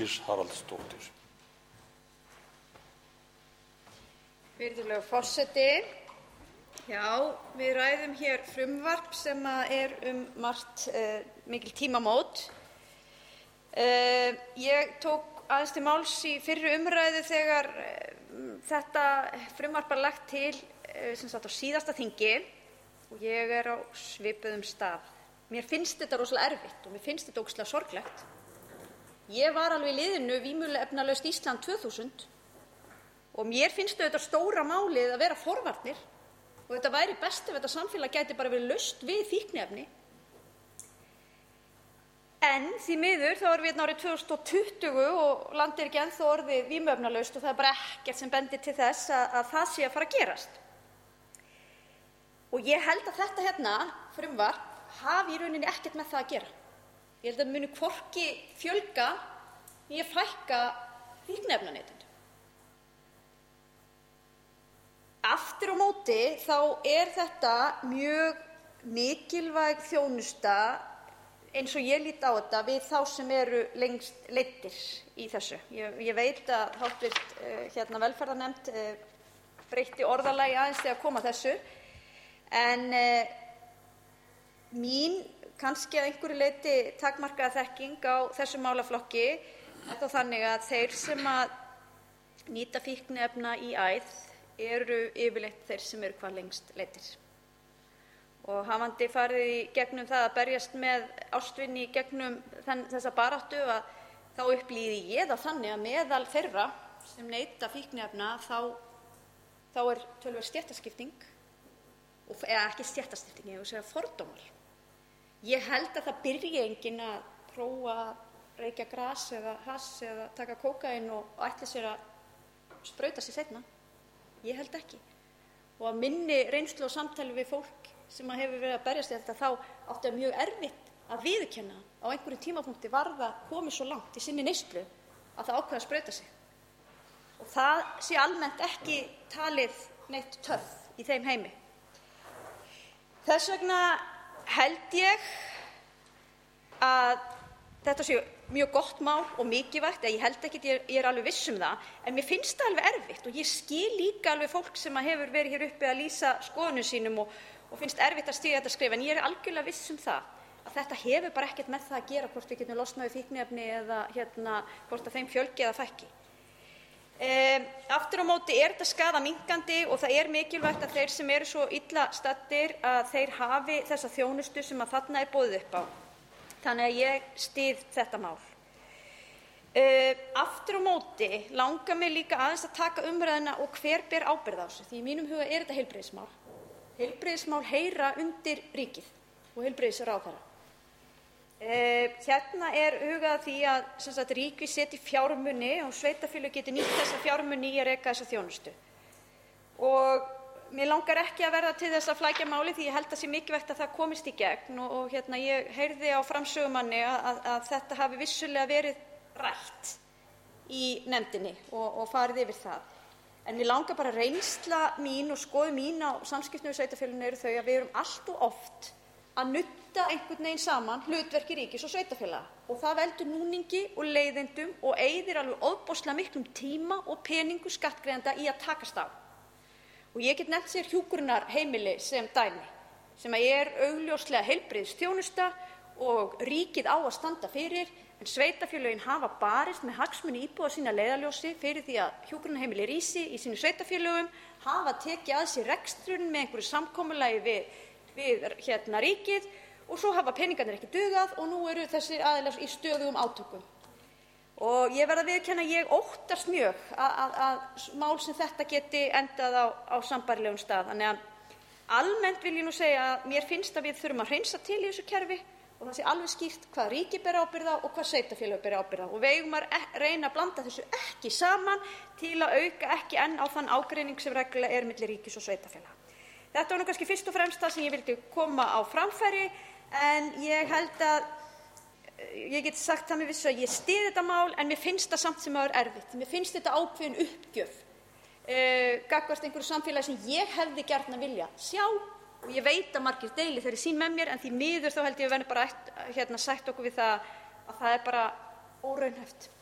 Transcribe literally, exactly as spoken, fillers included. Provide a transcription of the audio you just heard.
Bryndís Haraldsdóttir. Virðulegur forseti. Já, við ræðum hér frumvarp sem er um margt uh, mikil tímamót. Uh, ég tók aðeins til máls í fyrri umræðu þegar uh, þetta frumvarp var lagt til uh, sem sagt á síðasta þingi og ég er á svipuðum stað. Mér finnst þetta rosalega erfitt og mér finnst þetta ógeðslega sorglegt. Ég var alveg í liðinu vímuefnalaust Ísland tvö þúsund og mér finnst þetta stóra málið að vera forvarnir og þetta væri best ef þetta samfélag gæti bara verið laust við fíkniefni. En því miður þá erum við hérna árið tvö þúsund tuttugu og landið er ekki ennþá orðið vímuefnalaust og það er bara ekkert sem bendir til þess að, að það sé að fara að gerast. Og ég held að þetta hérna frumvarp hafi í rauninni ekkert með það að gera. Ég held að muni hvorki fjölga né fækka fíkniefnaneytendum. Aftur á móti þá er þetta mjög mikilvæg þjónusta eins og ég lít á þetta við þá sem eru lengst leiddir í þessu. Ég, ég veit að háttvirt uh, hérna velferðarnefnd uh, breytti orðalagi aðeins þegar kom að þessu en uh, mín kannski að einhverju leyti takmarkaða þekking á þessum málaflokki er þá þannig að þeir sem að nýta fíkniefna í æð eru yfirleitt þeir sem eru hvað lengst leiddir. Og hafandi farið í gegnum það að berjast með ástvini í gegnum þenn, þessa baráttu að þá upplýði ég það þannig að meðal þeirra sem neyta fíkniefna þá, þá er töluverð stéttaskipting, og, eða ekki stéttaskipting, ég vil segja fordómar. Ég held að það byrji enginn að prófa að reykja gras eða hass eða taka kókaín og ætli sér að sprauta sig seinna. Ég held ekki. Og að minni reynslu og samtali við fólk sem hefur verið að berjast í þetta þá átti það mjög erfitt að viðurkenna á einhverjum tímapunkti var það komið svo langt í sinni neyslu að það ákveða að sprauta sig. Og það sé almennt ekki talið neitt töff í þeim heimi. Þess vegna held ég að þetta sé mjög gott mál og mikilvægt, ég held ekki, ég er alveg viss um það, en mér finnst það alveg erfitt og ég skil líka alveg fólk sem hefur verið hér uppi að lýsa skoðunum sínum og, og finnst erfitt að stíga þetta skref, en ég er algjörlega viss um það að þetta hefur bara ekkert með það að gera hvort við getum losnað við fíkniefni eða hérna, hvort að þeim fjölgi eða fækki. Um, aftur á móti er þetta skaðaminnkandi og það er mikilvægt að þeir sem eru svo illa staddir að þeir hafi þessa þjónustu sem að þarna er boðið upp á. Þannig að ég styð þetta mál. Uh, aftur á móti langar mig líka aðeins að taka umræðuna og hver ber ábyrgð á þessu, því í mínum huga er þetta heilbrigðismál. Heilbrigðismál heyra undir ríkið og heilbrigðisráðherra. Uh, hérna er hugað að því að sem sagt, ríkið setji fjármuni og sveitarfélög geti nýtt þessa fjármuni í að reka þessa þjónustu. Og mér langar ekki að verða til þess að flækja máli því ég held að sé mikilvægt að það komist í gegn og, og hérna, ég heyrði á framsögumanni að, að, að þetta hafi vissulega verið rætt í nefndinni og, og farið yfir það. En mér langar bara reynsla mín og skoðun mín á samskiptum við sveitarfélögin eru þau að við erum allt og oft að nudda einhvern veginn saman hlutverki ríkis og sveitarfélaga og það veldur núningi og leiðindum og eyðir alveg ofboðslega miklum tíma og peningu skattgreiðenda í að takast á. Og ég get nefnt sér hjúkrunarheimili sem dæmi, sem er augljóslega heilbrigðisþjónusta og ríkið á að standa fyrir, en sveitarfélögin hafa barist með hagsmuni íbúa sína leiðarljósi fyrir því að hjúkrunarheimili rísi í sínum sveitarfélögum, hafa tekið að sér reksturinn með einhverju samkomulagi við, við hérna, ríkið og svo hafa peningarnir ekki dugað og nú eru þessir aðilar í stöðugum átökum. Og ég verð að viðurkenna að ég óttast mjög að, að, að mál sem þetta geti endað á, á sambærilegum stað. Þannig að almennt vil ég nú segja að mér finnst að við þurfum að hreinsa til í þessu kerfi og það sé alveg skýrt hvað ríkið ber ábyrgð á og hvað sveitarfélög ber ábyrgð á. Og við eigum að reyna að blanda þessu ekki saman til að auka ekki enn á þann ágreining sem reglulega er milli ríkis og sveitarfélaga. Þetta var nú kannski fyrst og fremst það sem ég vildi koma á framfæri, en ég held að ég get sagt það með vissu að ég styð þetta mál, en mér finnst það samt sem áður erfitt. Mér finnst þetta ákveðin uppgjöf uh, gagnvart einhverju samfélagi sem ég hefði gjarnan vilja sjá, og ég veit að margir deili þeirri sín með mér, en því miður þá held ég að við verðum bara hérna, sætt okkur við það að það er bara óraunhæft.